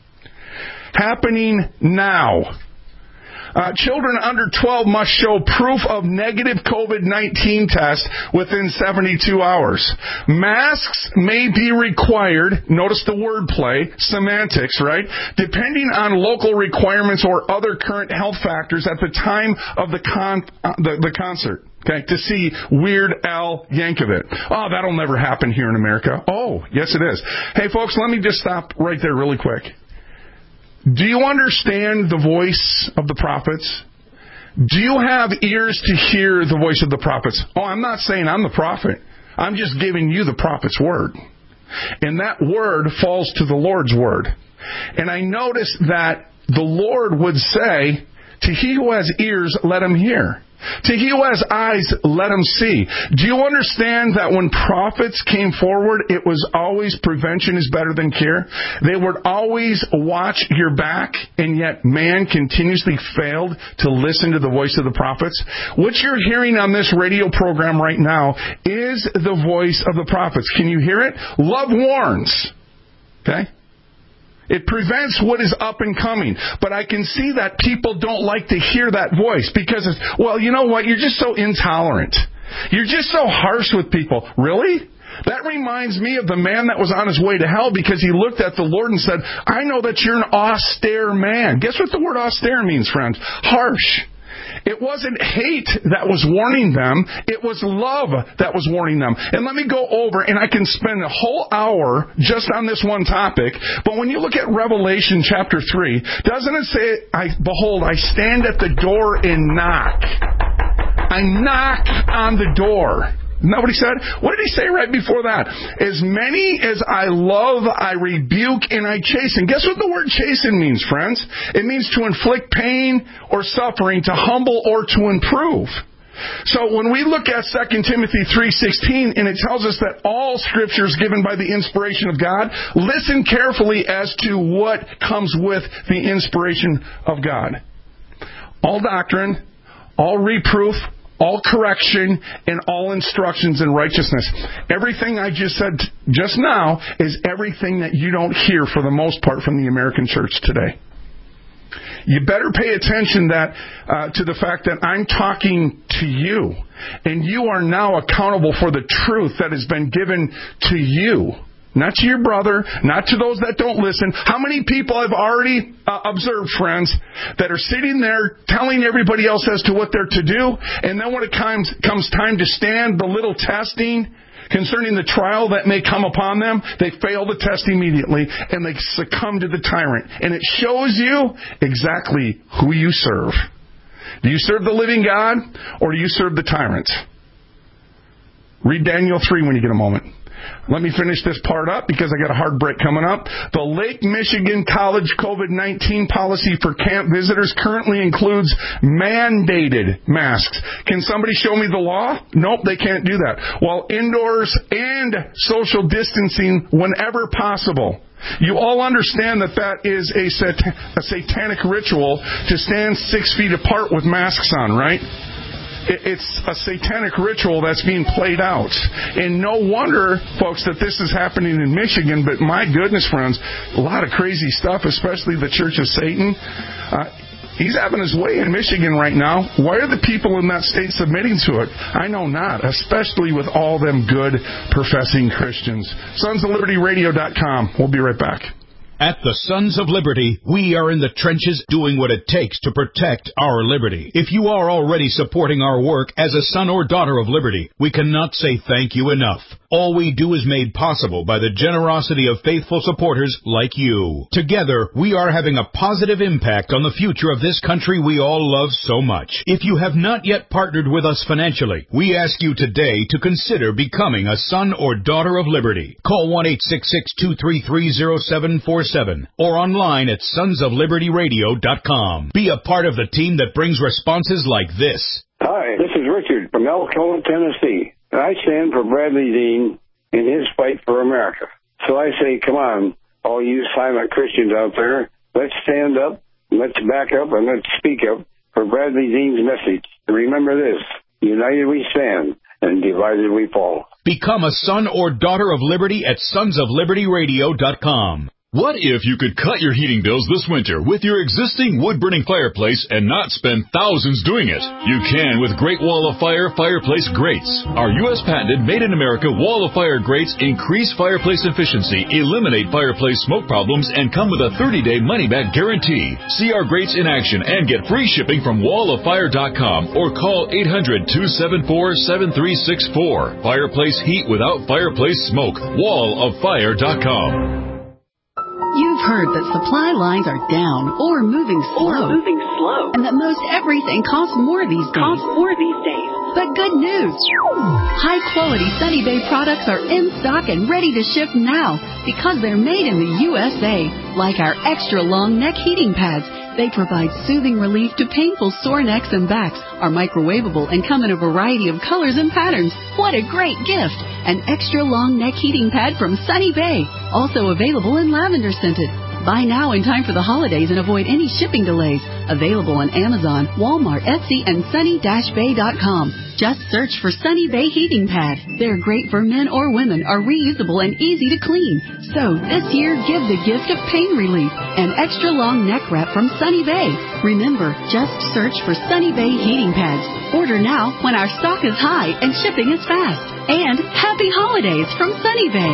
Happening now. Uh, children under twelve must show proof of negative covid nineteen test within seventy-two hours. Masks may be required, notice the wordplay, semantics, right? Depending on local requirements or other current health factors at the time of the, con- uh, the, the concert. Okay, to see Weird Al Yankovic. Oh, that'll never happen here in America. Oh, yes it is. Hey folks, let me just stop right there really quick. Do you understand the voice of the prophets? Do you have ears to hear the voice of the prophets? Oh, I'm not saying I'm the prophet. I'm just giving you the prophet's word. And that word falls to the Lord's word. And I notice that the Lord would say, to he who has ears, let him hear. To he who has eyes, let him see. Do you understand that when prophets came forward, it was always prevention is better than cure? They would always watch your back, and yet man continuously failed to listen to the voice of the prophets. What you're hearing on this radio program right now is the voice of the prophets. Can you hear it? Love warns. Okay? It prevents what is up and coming. But I can see that people don't like to hear that voice because, it's, well, you know what? You're just so intolerant. You're just so harsh with people. Really? That reminds me of the man that was on his way to hell because he looked at the Lord and said, I know that you're an austere man. Guess what the word austere means, friends? Harsh. It wasn't hate that was warning them. It was love that was warning them. And let me go over, and I can spend a whole hour just on this one topic. But when you look at Revelation chapter three, doesn't it say, I, behold, I stand at the door and knock. I knock on the door. Isn't that what he said? What did he say right before that? As many as I love, I rebuke and I chasten. Guess what the word chasten means, friends? It means to inflict pain or suffering, to humble or to improve. So when we look at Second Timothy three sixteen, and it tells us that all Scripture is given by the inspiration of God, listen carefully as to what comes with the inspiration of God. All doctrine, all reproof, all correction, and all instructions in righteousness. Everything I just said just now is everything that you don't hear for the most part from the American church today. You better pay attention that uh, to the fact that I'm talking to you, and you are now accountable for the truth that has been given to you. Not to your brother, not to those that don't listen. How many people I've already uh, observed, friends, that are sitting there telling everybody else as to what they're to do, and then when it comes, comes time to stand the little testing concerning the trial that may come upon them, they fail the test immediately, and they succumb to the tyrant. And it shows you exactly who you serve. Do you serve the living God, or do you serve the tyrant? Read Daniel three when you get a moment. Let me finish this part up because I got a hard break coming up. The Lake Michigan College COVID nineteen policy for camp visitors currently includes mandated masks. Can somebody show me the law? Nope, they can't do that. While indoors and social distancing whenever possible. You all understand that that is a, sat- a satanic ritual to stand six feet apart with masks on, right? It's a satanic ritual that's being played out. And no wonder, folks, that this is happening in Michigan. But my goodness, friends, a lot of crazy stuff, especially the Church of Satan. Uh, he's having his way in Michigan right now. Why are the people in that state submitting to it? I know not, especially with all them good professing Christians. Sons of Liberty Radio dot com. We'll be right back. At the Sons of Liberty, we are in the trenches doing what it takes to protect our liberty. If you are already supporting our work as a son or daughter of liberty, we cannot say thank you enough. All we do is made possible by the generosity of faithful supporters like you. Together, we are having a positive impact on the future of this country we all love so much. If you have not yet partnered with us financially, we ask you today to consider becoming a son or daughter of liberty. Call one eight six six, two three three, zero seven four seven or online at sons of liberty radio dot com. Be a part of the team that brings responses like this. Hi, this is Richard from Elkhorn, Tennessee. I stand for Bradley Dean in his fight for America. So I say, come on, all you silent Christians out there, let's stand up, let's back up, and let's speak up for Bradley Dean's message. And remember this, united we stand, and divided we fall. Become a son or daughter of liberty at sons of liberty radio dot com. What if you could cut your heating bills this winter with your existing wood-burning fireplace and not spend thousands doing it? You can with Great Wall of Fire fireplace grates. Our U S patented made-in-America Wall of Fire grates increase fireplace efficiency, eliminate fireplace smoke problems, and come with a thirty-day money-back guarantee. See our grates in action and get free shipping from wall of fire dot com or call eight hundred, two seven four, seven three six four. Fireplace heat without fireplace smoke. wall of fire dot com. You've heard that supply lines are down or moving slow. Or moving slow. And that most everything costs more these days. Costs more these days. But good news. High-quality Sunny Bay products are in stock and ready to ship now because they're made in the U S A. Like our extra-long neck heating pads. They provide soothing relief to painful sore necks and backs, are microwavable, and come in a variety of colors and patterns. What a great gift! An extra-long neck heating pad from Sunny Bay, also available in lavender scented. Buy now in time for the holidays and avoid any shipping delays. Available on Amazon, Walmart, Etsy, and sunny dash bay dot com. Just search for Sunny Bay Heating Pad. They're great for men or women, are reusable and easy to clean. So this year, give the gift of pain relief. An extra long neck wrap from Sunny Bay. Remember, just search for Sunny Bay Heating Pads. Order now when our stock is high and shipping is fast. And happy holidays from Sunny Bay.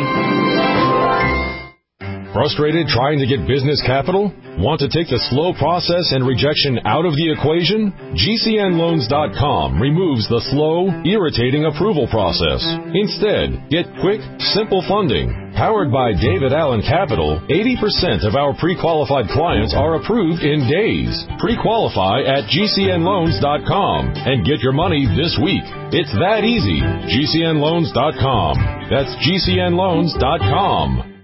Frustrated trying to get business capital? Want to take the slow process and rejection out of the equation? G C N loans dot com removes the slow, irritating approval process. Instead, get quick, simple funding. Powered by David Allen Capital, eighty percent of our pre-qualified clients are approved in days. Pre-qualify at G C N loans dot com and get your money this week. It's that easy. G C N loans dot com. That's G C N loans dot com.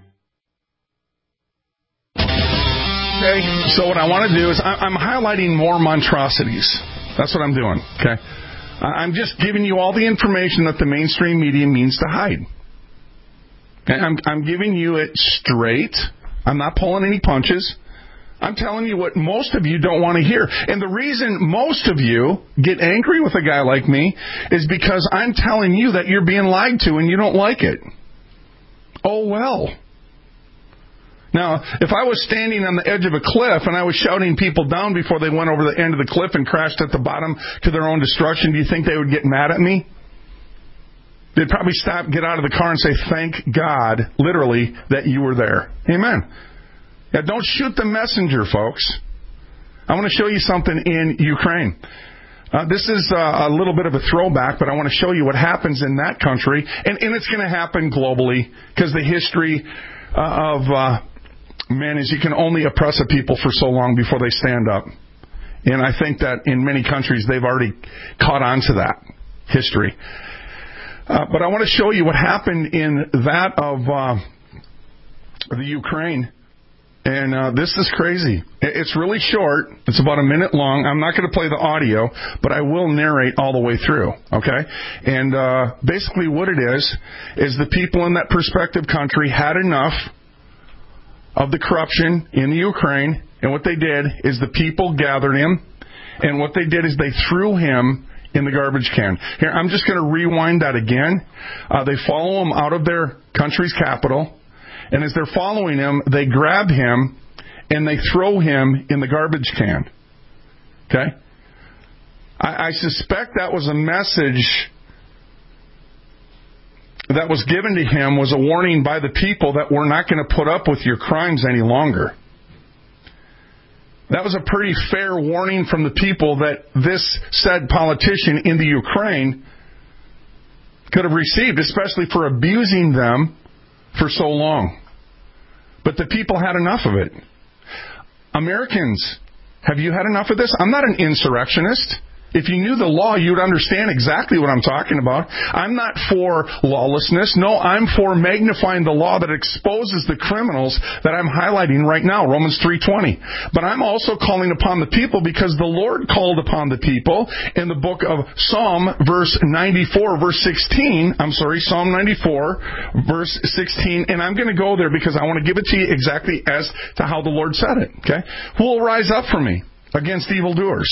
Okay, so what I want to do is I'm highlighting more monstrosities. That's what I'm doing, okay? I'm just giving you all the information that the mainstream media means to hide. Okay? I'm, I'm giving you it straight. I'm not pulling any punches. I'm telling you what most of you don't want to hear. And the reason most of you get angry with a guy like me is because I'm telling you that you're being lied to and you don't like it. Oh, well. Now, if I was standing on the edge of a cliff and I was shouting people down before they went over the end of the cliff and crashed at the bottom to their own destruction, do you think they would get mad at me? They'd probably stop, get out of the car and say, thank God, literally, that you were there. Amen. Yeah, don't shoot the messenger, folks. I want to show you something in Ukraine. Uh, this is uh, a little bit of a throwback, but I want to show you what happens in that country. And, and it's going to happen globally because the history uh, of... Uh, Man, is you can only oppress a people for so long before they stand up. And I think that in many countries they've already caught on to that history. Uh, but I want to show you what happened in that of uh, the Ukraine. And uh, this is crazy. It's really short. It's about a minute long. I'm not going to play the audio, but I will narrate all the way through, okay? And uh, basically what it is, is the people in that prospective country had enough of the corruption in the Ukraine, and what they did is the people gathered him, and what they did is they threw him in the garbage can. Here, I'm just going to rewind that again. Uh, they follow him out of their country's capital, and as they're following him, they grab him and they throw him in the garbage can. Okay? I, I suspect that was a message that was given to him, was a warning by the people that we're not going to put up with your crimes any longer. That was a pretty fair warning from the people that this said politician in the Ukraine could have received, especially for abusing them for so long. But the people had enough of it. Americans, have you had enough of this? I'm not an insurrectionist. If you knew the law, you would understand exactly what I'm talking about. I'm not for lawlessness. No, I'm for magnifying the law that exposes the criminals that I'm highlighting right now, Romans three twenty. But I'm also calling upon the people because the Lord called upon the people in the book of Psalm, verse ninety-four, verse sixteen. I'm sorry, Psalm ninety-four, verse sixteen. And I'm going to go there because I want to give it to you exactly as to how the Lord said it. Okay? Who will rise up for me against evildoers?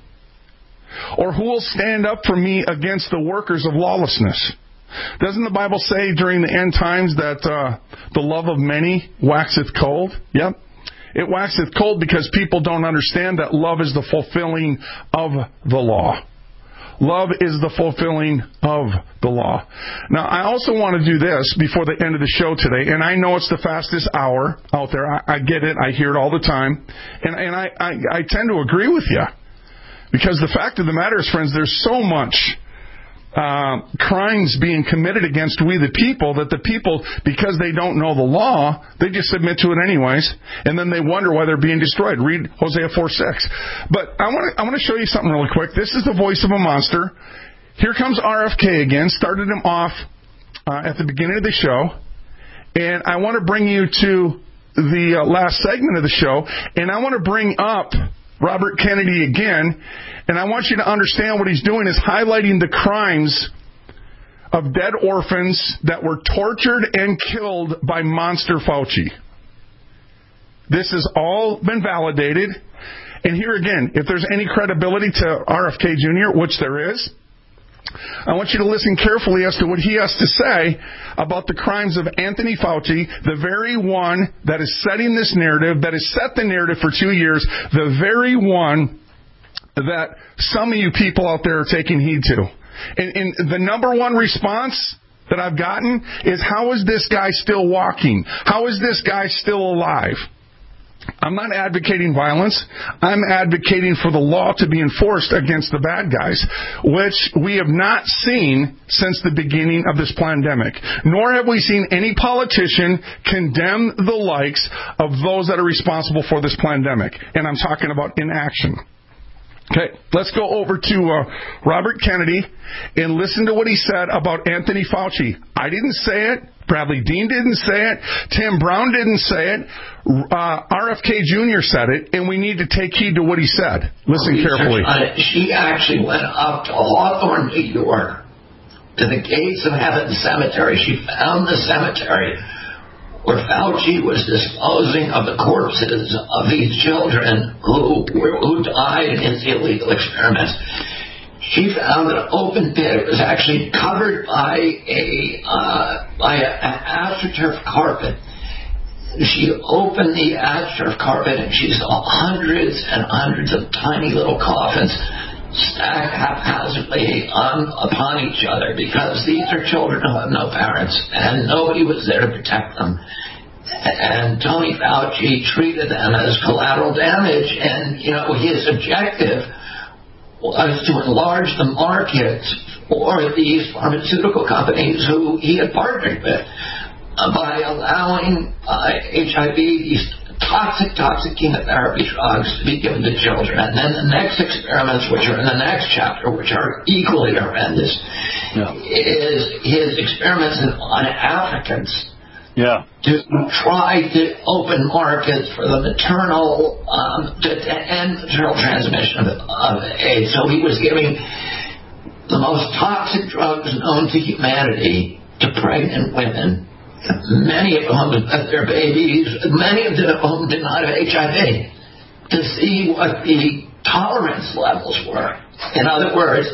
Or who will stand up for me against the workers of lawlessness? Doesn't the Bible say during the end times that uh, the love of many waxeth cold? Yep. It waxeth cold because people don't understand that love is the fulfilling of the law. Love is the fulfilling of the law. Now, I also want to do this before the end of the show today, and I know it's the fastest hour out there. I, I get it. I hear it all the time. And, and I, I, I tend to agree with you. Because the fact of the matter is, friends, there's so much uh, crimes being committed against we the people that the people, because they don't know the law, they just submit to it anyways, and then they wonder why they're being destroyed. Read Hosea four six. But I want to I want to show you something really quick. This is the voice of a monster. Here comes R F K again. Started him off uh, at the beginning of the show, and I want to bring you to the uh, last segment of the show, and I want to bring up Robert Kennedy again, and I want you to understand what he's doing is highlighting the crimes of dead orphans that were tortured and killed by Monster Fauci. This has all been validated, and here again, if there's any credibility to R F K Junior, which there is, I want you to listen carefully as to what he has to say about the crimes of Anthony Fauci, the very one that is setting this narrative, that has set the narrative for two years, the very one that some of you people out there are taking heed to. And, and the number one response that I've gotten is, how is this guy still walking? How is this guy still alive? I'm not advocating violence. I'm advocating for the law to be enforced against the bad guys, which we have not seen since the beginning of this pandemic. Nor have we seen any politician condemn the likes of those that are responsible for this pandemic. And I'm talking about inaction. Okay, let's go over to uh, Robert Kennedy and listen to what he said about Anthony Fauci. I didn't say it. Bradley Dean didn't say it. Tim Brown didn't say it. Uh, R F K Junior said it, and we need to take heed to what he said. Listen carefully. She actually went up to Hawthorne, New York, to the Gates of Heaven Cemetery. She found the cemetery where Fauci was disposing of the corpses of these children who who died in his illegal experiments. She found an open pit. It was actually covered by a uh, by a, an AstroTurf carpet. She opened the AstroTurf carpet and she saw hundreds and hundreds of tiny little coffins stacked haphazardly on, upon each other, because these are children who have no parents and nobody was there to protect them. And Tony Fauci treated them as collateral damage, and you know his objective was to enlarge the market for these pharmaceutical companies who he had partnered with uh, by allowing uh, H I V, these toxic, toxic chemotherapy drugs to be given to children. And then the next experiments, which are in the next chapter, which are equally horrendous, yeah. is his experiments on Africans. Yeah. To try to open markets for the maternal, um, to, to end maternal transmission of, of AIDS. So he was giving the most toxic drugs known to humanity to pregnant women, many of whom had their babies, many of whom did not have H I V, to see what the tolerance levels were. In other words,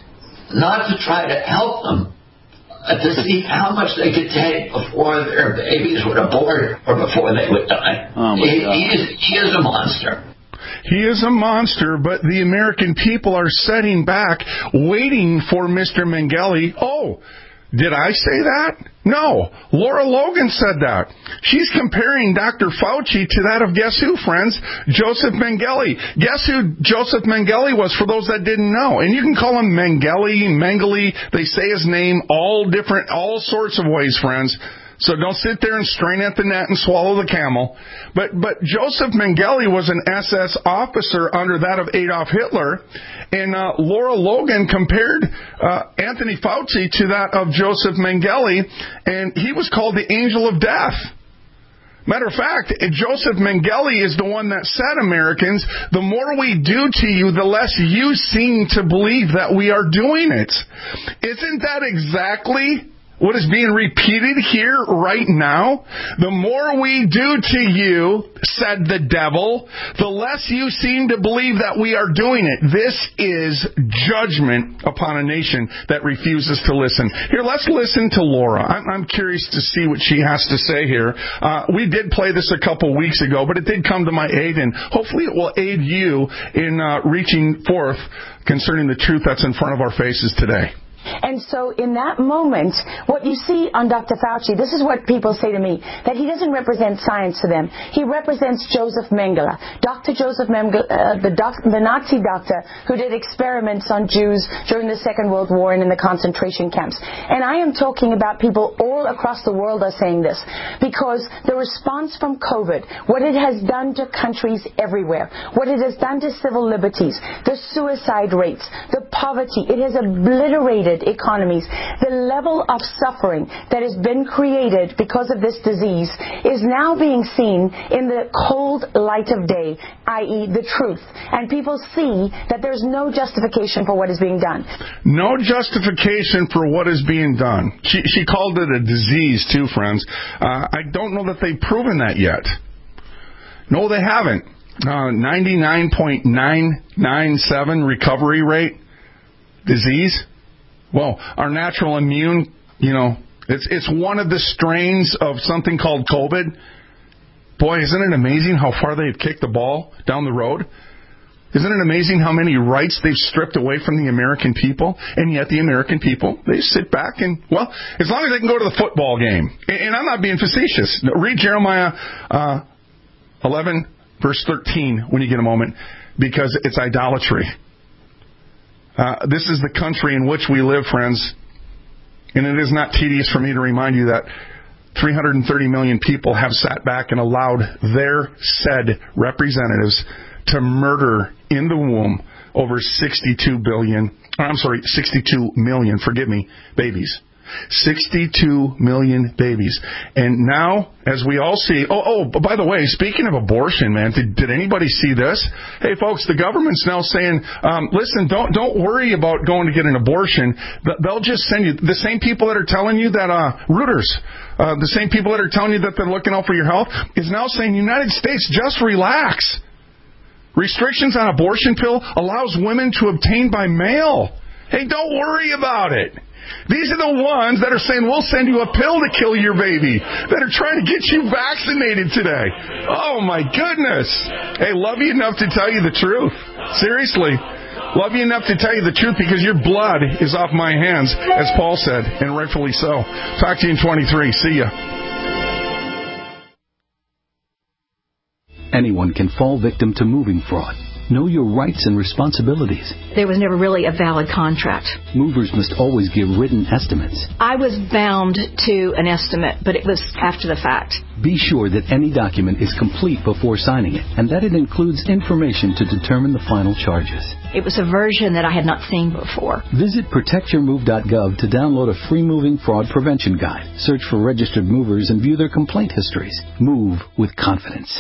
not to try to help them, but to see how much they could take before their babies would abort or before they would die. Oh my he, God. he, is, he is a monster. He is a monster, but the American people are sitting back, waiting for Mister Mengele. Oh, did I say that? No. Laura Logan said that. She's comparing Doctor Fauci to that of guess who, friends? Joseph Mengele. Guess who Joseph Mengele was, for those that didn't know? And you can call him Mengele, Mengele. They say his name all different, all sorts of ways, friends. So don't sit there and strain at the net and swallow the camel. But but Joseph Mengele was an S S officer under that of Adolf Hitler. And uh, Laura Logan compared uh, Anthony Fauci to that of Joseph Mengele, and he was called the angel of death. Matter of fact, Joseph Mengele is the one that said, Americans, the more we do to you, the less you seem to believe that we are doing it. Isn't that exactly what is being repeated here right now? The more we do to you, said the devil, the less you seem to believe that we are doing it. This is judgment upon a nation that refuses to listen. Here, let's listen to Laura. I'm, I'm curious to see what she has to say here. Uh, we did play this a couple weeks ago, but it did come to my aid, and hopefully it will aid you in uh, reaching forth concerning the truth that's in front of our faces today. And so in that moment, what you see on Doctor Fauci, this is what people say to me, that he doesn't represent science to them. He represents Joseph Mengele. Doctor Joseph Mengele, uh, the, doc, the Nazi doctor who did experiments on Jews during the Second World War and in the concentration camps. And I am talking about people all across the world are saying this, because the response from COVID, what it has done to countries everywhere, what it has done to civil liberties, the suicide rates, the poverty, it has obliterated economies. The level of suffering that has been created because of this disease is now being seen in the cold light of day, that is the truth. And people see that there's no justification for what is being done. No justification for what is being done. She, she called it a disease too, friends. Uh, I don't know that they've proven that yet. No, they haven't. Uh, ninety-nine point nine nine seven recovery rate. Disease? Well, our natural immune, you know, it's it's one of the strains of something called COVID. Boy, isn't it amazing how far they've kicked the ball down the road? Isn't it amazing how many rights they've stripped away from the American people? And yet the American people, they sit back and, well, as long as they can go to the football game. And I'm not being facetious. Read Jeremiah uh, eleven, verse thirteen, when you get a moment, because it's idolatry. Uh, this is the country in which we live, friends. And it is not tedious for me to remind you that three hundred thirty million people have sat back and allowed their said representatives to murder in the womb over sixty-two billion, I'm sorry, sixty-two million, forgive me, babies. sixty-two million babies. And now, as we all see, oh, oh, by the way, speaking of abortion, man, did, did anybody see this? Hey, folks, the government's now saying, um, listen, don't don't worry about going to get an abortion. They'll just send you, the same people that are telling you that, uh, Reuters, uh, the same people that are telling you that they're looking out for your health, is now saying, United States, just relax. Restrictions on abortion pill allows women to obtain by mail. Hey, don't worry about it. These are the ones that are saying, we'll send you a pill to kill your baby, that are trying to get you vaccinated today. Oh, my goodness. Hey, love you enough to tell you the truth. Seriously. Love you enough to tell you the truth, because your blood is off my hands, as Paul said, and rightfully so. Talk to you in twenty-three. See ya. Anyone can fall victim to moving fraud. Know your rights and responsibilities. There was never really a valid contract. Movers must always give written estimates. I was bound to an estimate, but it was after the fact. Be sure that any document is complete before signing it, and that it includes information to determine the final charges. It was a version that I had not seen before. Visit protect your move dot gov to download a free moving fraud prevention guide. Search for registered movers and view their complaint histories. Move with confidence.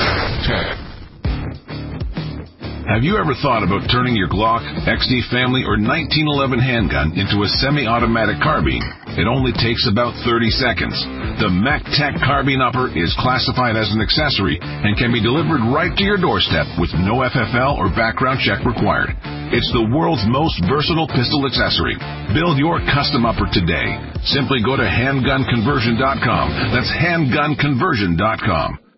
Have you ever thought about turning your Glock, X D Family, or nineteen eleven handgun into a semi-automatic carbine? It only takes about thirty seconds. The MacTech Carbine Upper is classified as an accessory and can be delivered right to your doorstep with no F F L or background check required. It's the world's most versatile pistol accessory. Build your custom upper today. Simply go to handgun conversion dot com. That's handgun conversion dot com.